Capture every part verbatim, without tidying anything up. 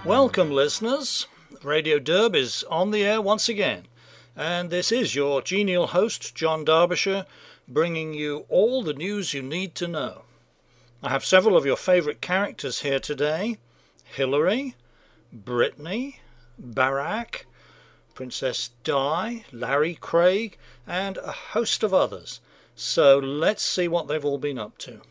Welcome, listeners. Radio Derb is on the air once again, and this is your genial host, John Derbyshire, bringing you all the news you need to know. I have several of your favourite characters here today: Hillary, Brittany, Barack, Princess Di, Larry Craig, and a host of others. So let's see what they've all been up to.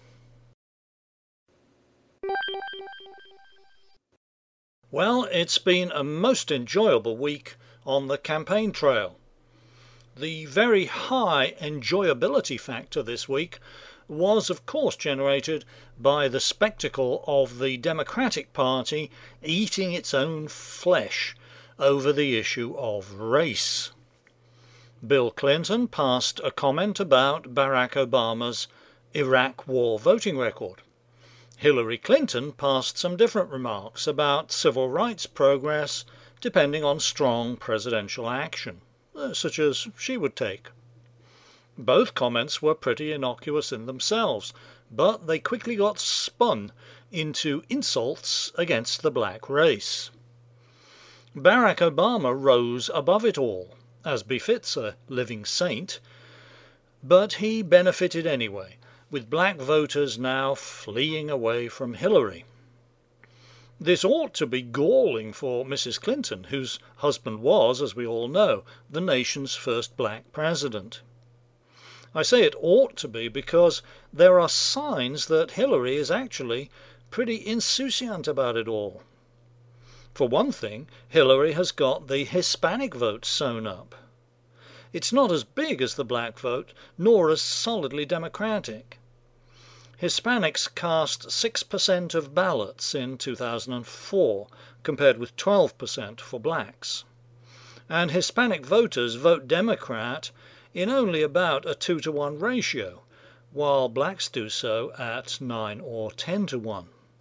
Well, it's been a most enjoyable week on the campaign trail. The very high enjoyability factor this week was, of course, generated by the spectacle of the Democratic Party eating its own flesh over the issue of race. Bill Clinton passed a comment about Barack Obama's Iraq War voting record. Hillary Clinton passed some different remarks about civil rights progress depending on strong presidential action, such as she would take. Both comments were pretty innocuous in themselves, but they quickly got spun into insults against the black race. Barack Obama rose above it all, as befits a living saint, but he benefited anyway, with black voters now fleeing away from Hillary. This ought to be galling for Missus Clinton, whose husband was, as we all know, the nation's first black president. I say it ought to be because there are signs that Hillary is actually pretty insouciant about it all. For one thing, Hillary has got the Hispanic vote sewn up. It's not as big as the black vote, nor as solidly Democratic. Hispanics cast six percent of ballots in two thousand four, compared with twelve percent for blacks. And Hispanic voters vote Democrat in only about a two to one ratio, while blacks do so at nine or ten to one.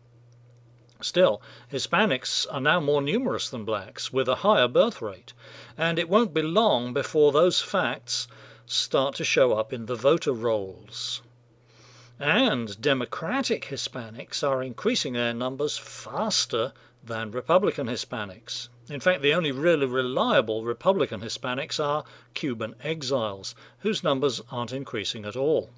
Still, Hispanics are now more numerous than blacks, with a higher birth rate, and it won't be long before those facts start to show up in the voter rolls. And Democratic Hispanics are increasing their numbers faster than Republican Hispanics. In fact, the only really reliable Republican Hispanics are Cuban exiles, whose numbers aren't increasing at all.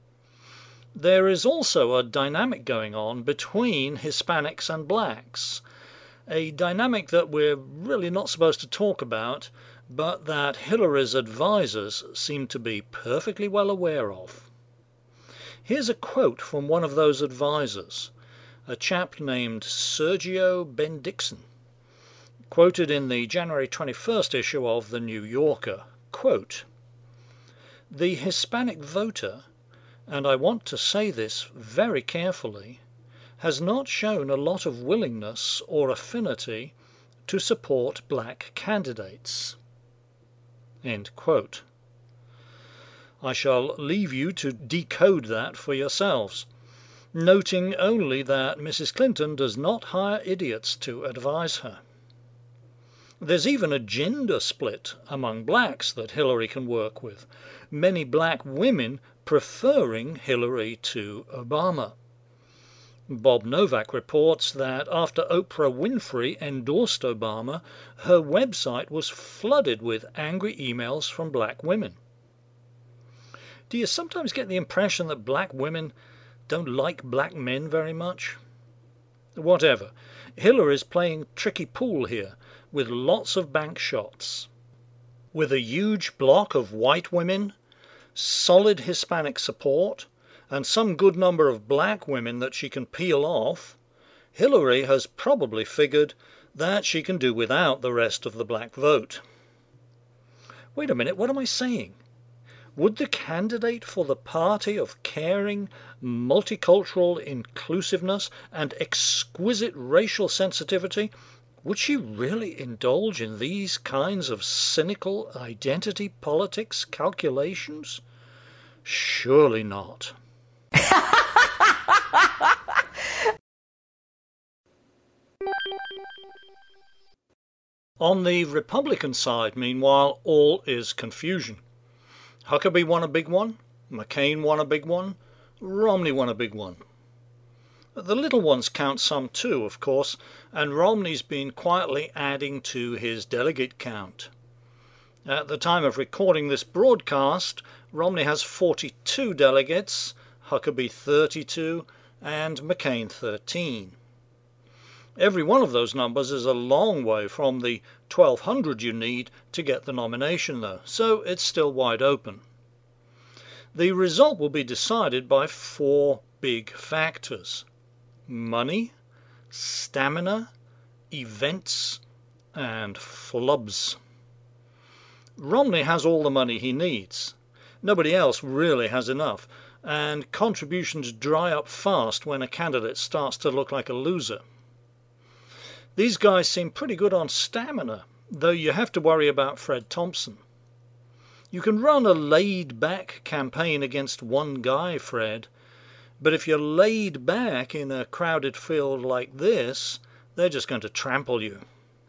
There is also a dynamic going on between Hispanics and blacks, a dynamic that we're really not supposed to talk about, but that Hillary's advisors seem to be perfectly well aware of. Here's a quote from one of those advisors, a chap named Sergio Bendixson, quoted in the January twenty-first issue of The New Yorker. Quote, "The Hispanic voter, and I want to say this very carefully, has not shown a lot of willingness or affinity to support black candidates." End quote. I shall leave you to decode that for yourselves, noting only that Missus Clinton does not hire idiots to advise her. There's even a gender split among blacks that Hillary can work with, many black women preferring Hillary to Obama. Bob Novak reports that after Oprah Winfrey endorsed Obama, her website was flooded with angry emails from black women. Do you sometimes get the impression that black women don't like black men very much? Whatever, Hillary's playing tricky pool here, with lots of bank shots. With a huge block of white women, solid Hispanic support, and some good number of black women that she can peel off, Hillary has probably figured that she can do without the rest of the black vote. Wait a minute, what am I saying? Would the candidate for the party of caring, multicultural inclusiveness and exquisite racial sensitivity, would she really indulge in these kinds of cynical identity politics calculations? Surely not. On the Republican side, meanwhile, all is confusion. Huckabee won a big one, McCain won a big one, Romney won a big one. The little ones count some too, of course, and Romney's been quietly adding to his delegate count. At the time of recording this broadcast, Romney has forty-two delegates, Huckabee thirty-two, and McCain thirteen. Every one of those numbers is a long way from the twelve hundred you need to get the nomination, though, so it's still wide open. The result will be decided by four big factors: money, stamina, events, and flubs. Romney has all the money he needs. Nobody else really has enough, and contributions dry up fast when a candidate starts to look like a loser. These guys seem pretty good on stamina, though you have to worry about Fred Thompson. You can run a laid-back campaign against one guy, Fred, but if you're laid back in a crowded field like this, they're just going to trample you.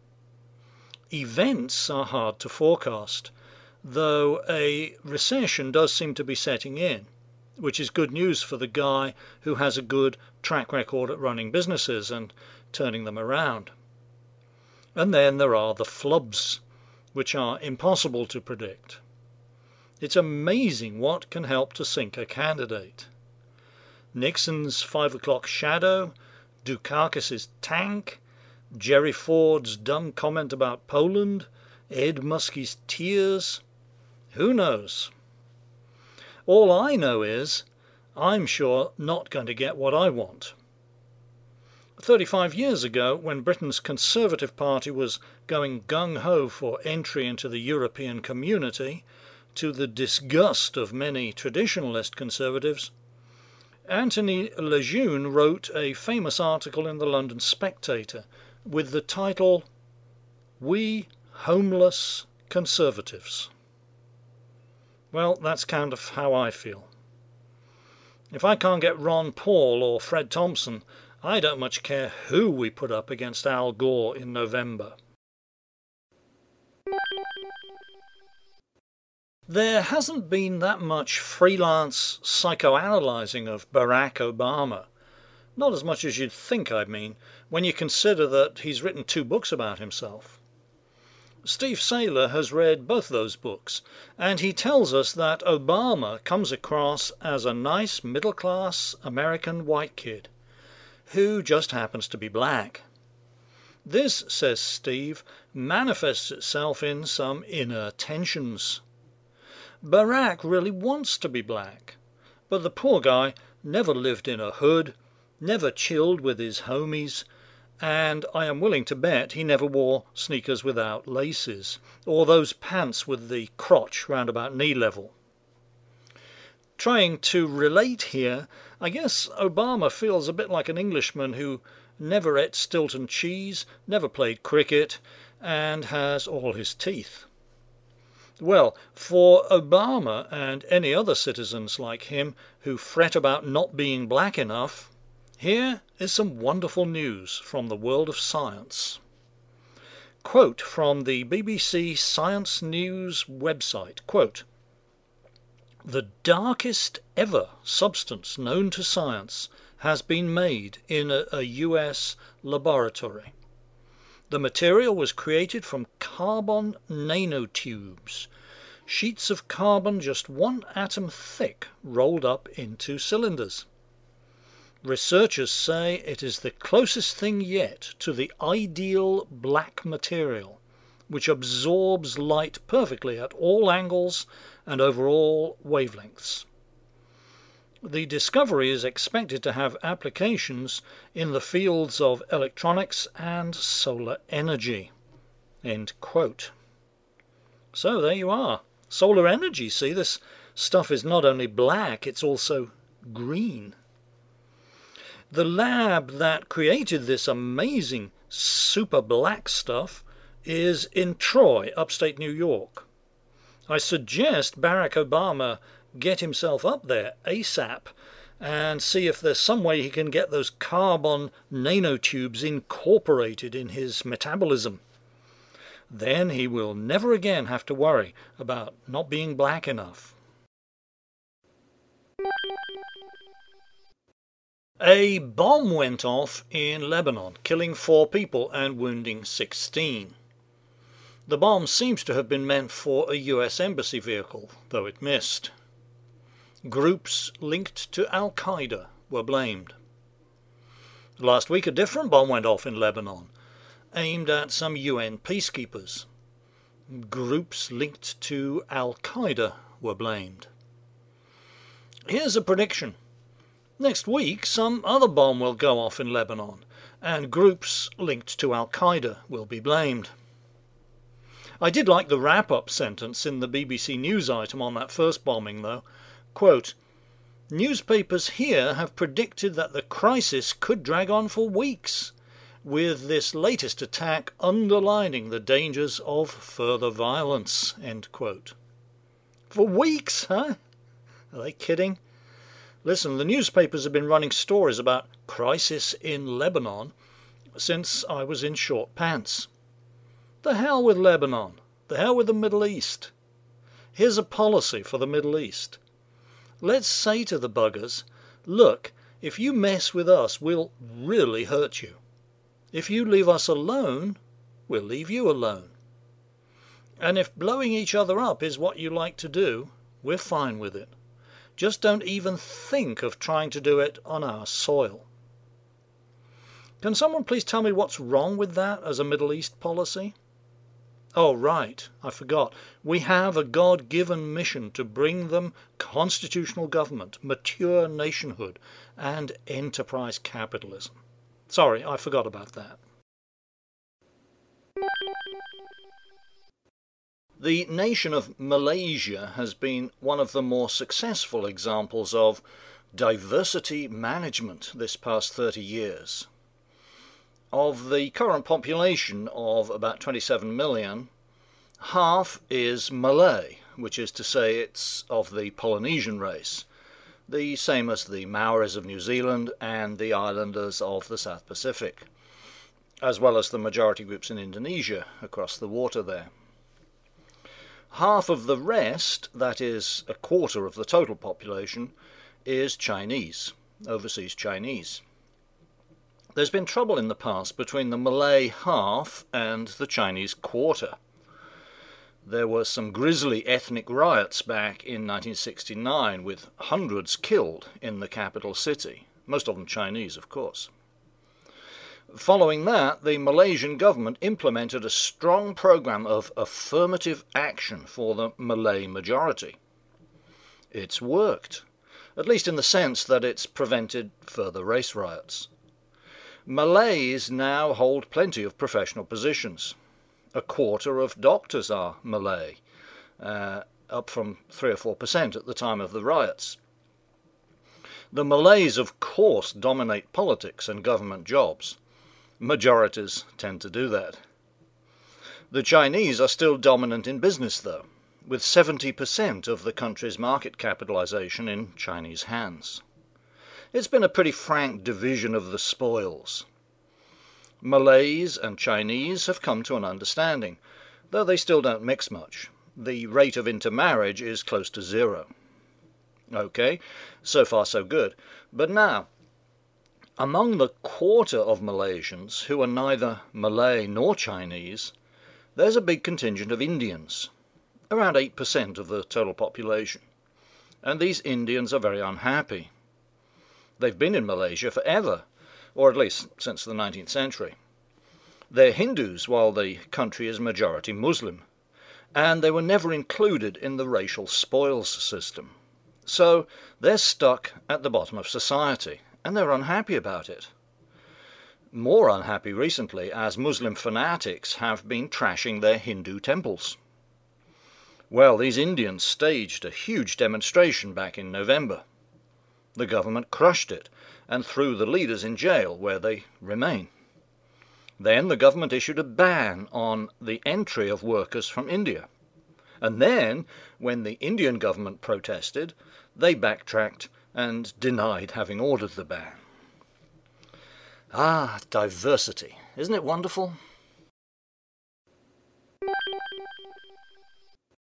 Events are hard to forecast, though a recession does seem to be setting in, which is good news for the guy who has a good track record at running businesses and turning them around. And then there are the flubs, which are impossible to predict. It's amazing what can help to sink a candidate. Nixon's five o'clock shadow, Dukakis's tank, Jerry Ford's dumb comment about Poland, Ed Muskie's tears. Who knows? All I know is I'm sure not going to get what I want. Thirty-five years ago, when Britain's Conservative Party was going gung-ho for entry into the European community, to the disgust of many traditionalist conservatives, Anthony Lejeune wrote a famous article in the London Spectator with the title, "We Homeless Conservatives." Well, that's kind of how I feel. If I can't get Ron Paul or Fred Thompson, I don't much care who we put up against Al Gore in November. There hasn't been that much freelance psychoanalyzing of Barack Obama. Not as much as you'd think, I mean, when you consider that he's written two books about himself. Steve Saylor has read both those books, and he tells us that Obama comes across as a nice middle-class American white kid who just happens to be black. This, says Steve, manifests itself in some inner tensions. Barack really wants to be black, but the poor guy never lived in a hood, never chilled with his homies, and I am willing to bet he never wore sneakers without laces, or those pants with the crotch round about knee level. Trying to relate here, I guess Obama feels a bit like an Englishman who never ate Stilton cheese, never played cricket, and has all his teeth. Well, for Obama and any other citizens like him who fret about not being black enough, here is some wonderful news from the world of science. Quote from the B B C Science News website, quote, "The darkest ever substance known to science has been made in a, a U S laboratory. The material was created from carbon nanotubes, sheets of carbon just one atom thick rolled up into cylinders. Researchers say it is the closest thing yet to the ideal black material, which absorbs light perfectly at all angles and over all wavelengths. The discovery is expected to have applications in the fields of electronics and solar energy." End quote. So there you are. Solar energy, see, this stuff is not only black, it's also green. The lab that created this amazing super black stuff is in Troy, upstate New York. I suggest Barack Obama get himself up there ASAP and see if there's some way he can get those carbon nanotubes incorporated in his metabolism. Then he will never again have to worry about not being black enough. A bomb went off in Lebanon, killing four people and wounding sixteen. The bomb seems to have been meant for a U S embassy vehicle, though it missed. Groups linked to Al-Qaeda were blamed. Last week a different bomb went off in Lebanon, aimed at some U N peacekeepers. Groups linked to Al-Qaeda were blamed. Here's a prediction. Next week some other bomb will go off in Lebanon, and groups linked to Al-Qaeda will be blamed. I did like the wrap-up sentence in the B B C News item on that first bombing, though. Quote, "Newspapers here have predicted that the crisis could drag on for weeks, with this latest attack underlining the dangers of further violence." End quote. For weeks, huh? Are they kidding? Listen, the newspapers have been running stories about crisis in Lebanon since I was in short pants. The hell with Lebanon. The hell with the Middle East. Here's a policy for the Middle East. Let's say to the buggers, look, if you mess with us, we'll really hurt you. If you leave us alone, we'll leave you alone. And if blowing each other up is what you like to do, we're fine with it. Just don't even think of trying to do it on our soil. Can someone please tell me what's wrong with that as a Middle East policy? Oh, right, I forgot. We have a God-given mission to bring them constitutional government, mature nationhood, and enterprise capitalism. Sorry, I forgot about that. The nation of Malaysia has been one of the more successful examples of diversity management this past thirty years. Of the current population of about twenty-seven million, half is Malay, which is to say it's of the Polynesian race, the same as the Maoris of New Zealand and the islanders of the South Pacific, as well as the majority groups in Indonesia across the water there. Half of the rest, that is a quarter of the total population, is Chinese, overseas Chinese. There's been trouble in the past between the Malay half and the Chinese quarter. There were some grisly ethnic riots back in nineteen sixty-nine with hundreds killed in the capital city, most of them Chinese, of course. Following that, the Malaysian government implemented a strong program of affirmative action for the Malay majority. It's worked, at least in the sense that it's prevented further race riots. Malays now hold plenty of professional positions. A quarter of doctors are Malay, uh, up from three or four percent at the time of the riots. The Malays, of course, dominate politics and government jobs. Majorities tend to do that. The Chinese are still dominant in business, though, with seventy percent of the country's market capitalization in Chinese hands. It's been a pretty frank division of the spoils. Malays and Chinese have come to an understanding, though they still don't mix much. The rate of intermarriage is close to zero. Okay, so far so good. But now, among the quarter of Malaysians who are neither Malay nor Chinese, there's a big contingent of Indians, around eight percent of the total population. And these Indians are very unhappy. They've been in Malaysia forever, or at least since the nineteenth century. They're Hindus while the country is majority Muslim, and they were never included in the racial spoils system. So they're stuck at the bottom of society, and they're unhappy about it. More unhappy recently, as Muslim fanatics have been trashing their Hindu temples. Well, these Indians staged a huge demonstration back in November. The government crushed it and threw the leaders in jail, where they remain. Then the government issued a ban on the entry of workers from India. And then, when the Indian government protested, they backtracked and denied having ordered the ban. Ah, diversity. Isn't it wonderful?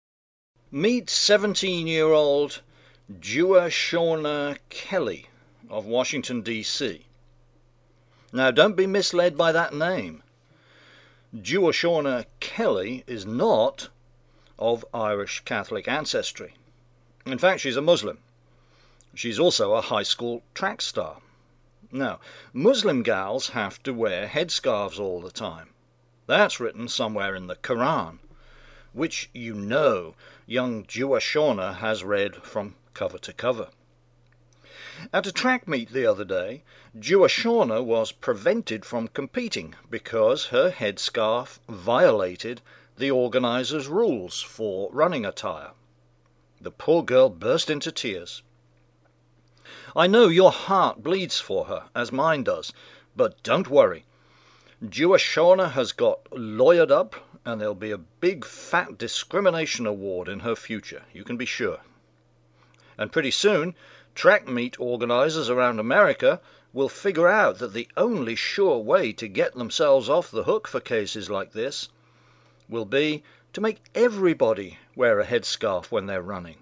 Meet seventeen-year-old Dua Shauna Kelly of Washington, D C Now, don't be misled by that name. Duashona Kelly is not of Irish Catholic ancestry. In fact, she's a Muslim. She's also a high school track star. Now, Muslim gals have to wear headscarves all the time. That's written somewhere in the Quran, which you know young Duashona has read from cover to cover. At a track meet the other day, Duashona was prevented from competing because her headscarf violated the organizers' rules for running attire. The poor girl burst into tears. I know your heart bleeds for her, as mine does, but don't worry. Duashona has got lawyered up, and there'll be a big fat discrimination award in her future, you can be sure. And pretty soon, track meet organizers around America will figure out that the only sure way to get themselves off the hook for cases like this will be to make everybody wear a headscarf when they're running.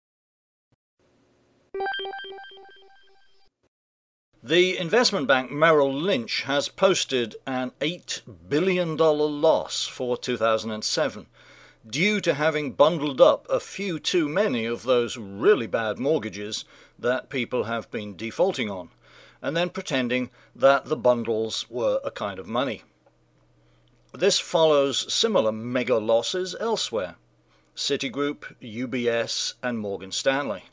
The investment bank Merrill Lynch has posted an eight billion dollars loss for two thousand seven due to having bundled up a few too many of those really bad mortgages that people have been defaulting on, and then pretending that the bundles were a kind of money. This follows similar mega losses elsewhere: Citigroup, U B S, and Morgan Stanley.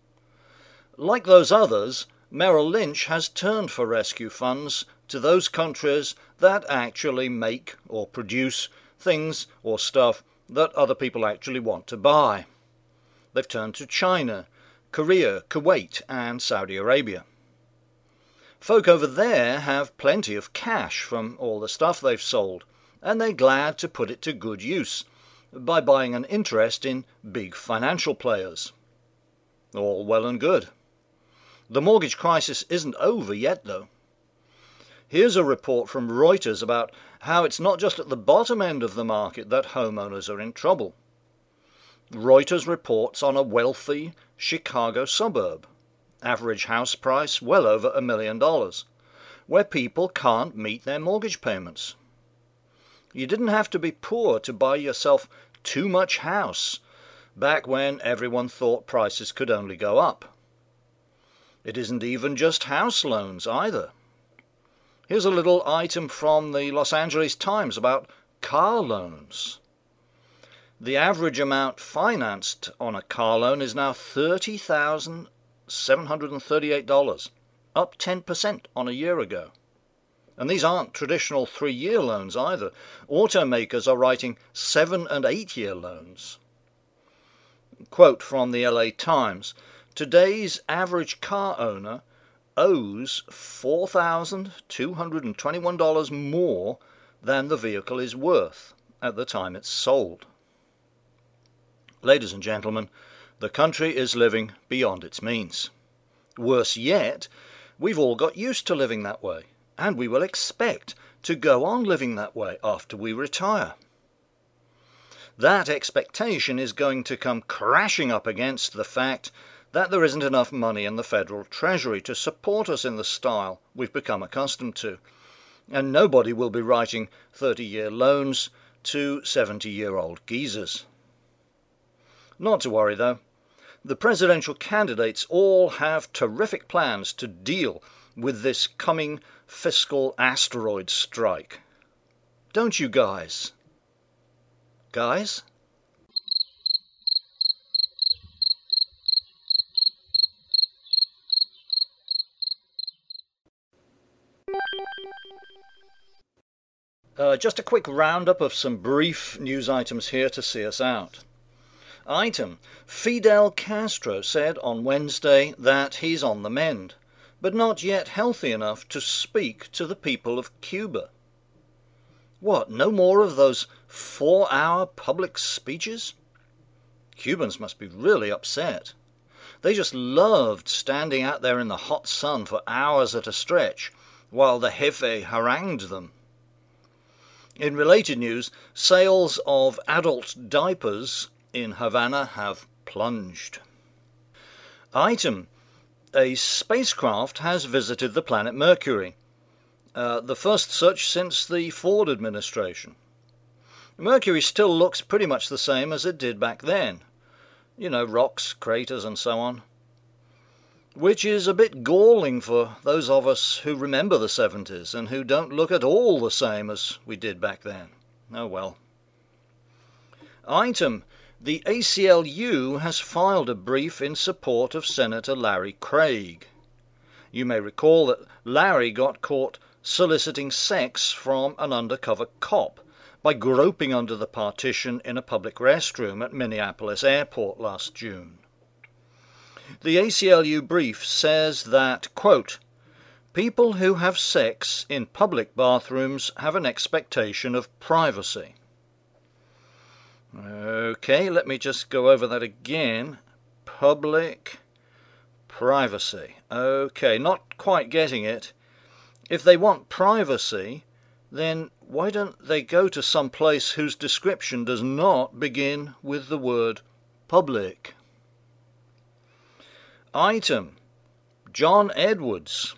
Like those others, Merrill Lynch has turned for rescue funds to those countries that actually make or produce things or stuff that other people actually want to buy. They've turned to China, Korea, Kuwait, and Saudi Arabia. Folk over there have plenty of cash from all the stuff they've sold, and they're glad to put it to good use by buying an interest in big financial players. All well and good. The mortgage crisis isn't over yet, though. Here's a report from Reuters about how it's not just at the bottom end of the market that homeowners are in trouble. Reuters reports on a wealthy Chicago suburb, average house price well over a million dollars, where people can't meet their mortgage payments. You didn't have to be poor to buy yourself too much house back when everyone thought prices could only go up. It isn't even just house loans either. Here's a little item from the Los Angeles Times about car loans. The average amount financed on a car loan is now thirty thousand seven hundred thirty-eight dollars, up ten percent on a year ago. And these aren't traditional three-year loans either. Automakers are writing seven- and eight-year loans. Quote from the L A Times: today's average car owner owes four thousand two hundred twenty-one dollars more than the vehicle is worth at the time it's sold. Ladies and gentlemen, the country is living beyond its means. Worse yet, we've all got used to living that way, and we will expect to go on living that way after we retire. That expectation is going to come crashing up against the fact that there isn't enough money in the Federal Treasury to support us in the style we've become accustomed to, and nobody will be writing thirty-year loans to seventy-year-old geezers. Not to worry, though. The presidential candidates all have terrific plans to deal with this coming fiscal asteroid strike. Don't you guys? Guys? Uh, just a quick roundup of some brief news items here to see us out. Item: Fidel Castro said on Wednesday that he's on the mend, but not yet healthy enough to speak to the people of Cuba. What, no more of those four-hour public speeches? Cubans must be really upset. They just loved standing out there in the hot sun for hours at a stretch while the jefe harangued them. In related news, sales of adult diapers in Havana have plunged. Item: a spacecraft has visited the planet Mercury, uh, the first such since the Ford administration. Mercury still looks pretty much the same as it did back then. You know, rocks, craters and so on. Which is a bit galling for those of us who remember the seventies and who don't look at all the same as we did back then. Oh well. Item: the A C L U has filed a brief in support of Senator Larry Craig. You may recall that Larry got caught soliciting sex from an undercover cop by groping under the partition in a public restroom at Minneapolis Airport last June. The A C L U brief says that, quote, people who have sex in public bathrooms have an expectation of privacy. Okay, let me just go over that again. Public privacy. Okay, not quite getting it. If they want privacy, then why don't they go to some place whose description does not begin with the word public? Item: John Edwards.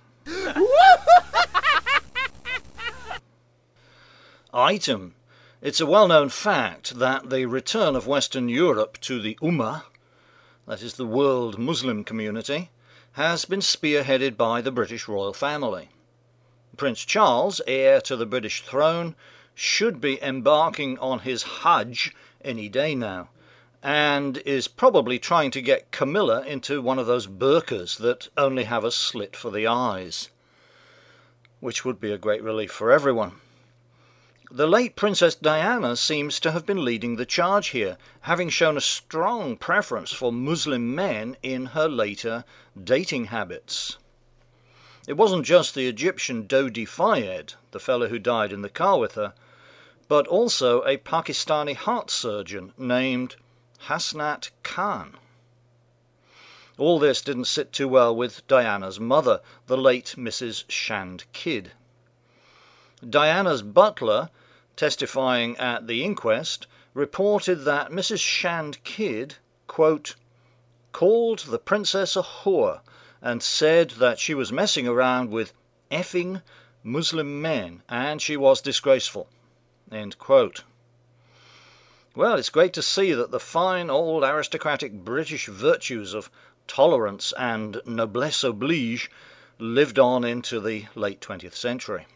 Item: it's a well-known fact that the return of Western Europe to the Ummah, that is the world Muslim community, has been spearheaded by the British royal family. Prince Charles, heir to the British throne, should be embarking on his Hajj any day now, and is probably trying to get Camilla into one of those burqas that only have a slit for the eyes, which would be a great relief for everyone. The late Princess Diana seems to have been leading the charge here, having shown a strong preference for Muslim men in her later dating habits. It wasn't just the Egyptian Dodi Fayed, the fellow who died in the car with her, but also a Pakistani heart surgeon named Hasnat Khan. All this didn't sit too well with Diana's mother, the late Missus Shand Kidd. Diana's butler, testifying at the inquest, reported that Missus Shand Kidd, quote, called the princess a whore and said that she was messing around with effing Muslim men and she was disgraceful. End quote. Well, it's great to see that the fine old aristocratic British virtues of tolerance and noblesse oblige lived on into the late twentieth century.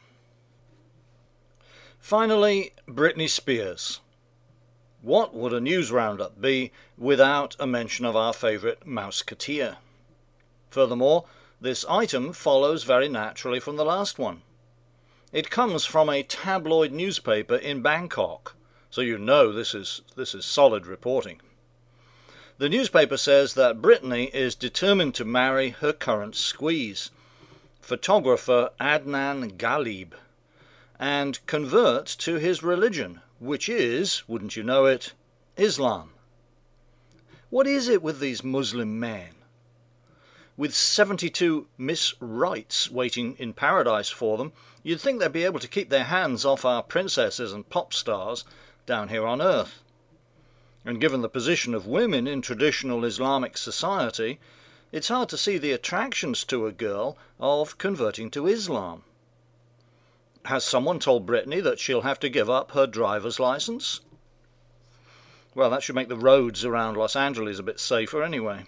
Finally, Britney Spears. What would a news roundup be without a mention of our favourite Mouseketeer? Furthermore, this item follows very naturally from the last one. It comes from a tabloid newspaper in Bangkok, so you know this is, this is solid reporting. The newspaper says that Britney is determined to marry her current squeeze, photographer Adnan Ghalib, and convert to his religion, which is, wouldn't you know it, Islam. What is it with these Muslim men? With seventy-two Miss Rights waiting in paradise for them, you'd think they'd be able to keep their hands off our princesses and pop stars down here on earth. And given the position of women in traditional Islamic society, it's hard to see the attractions to a girl of converting to Islam. Has someone told Britney that she'll have to give up her driver's license? Well, that should make the roads around Los Angeles a bit safer anyway.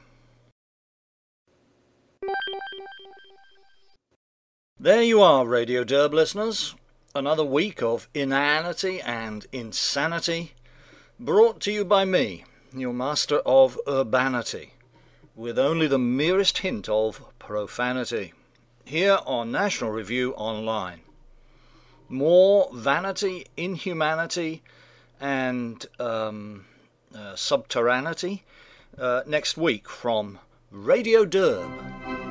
There you are, Radio Derb listeners. Another week of inanity and insanity, brought to you by me, your master of urbanity, with only the merest hint of profanity, here on National Review Online. More vanity, inhumanity, and um, uh, subterraneity uh, next week from Radio Derb.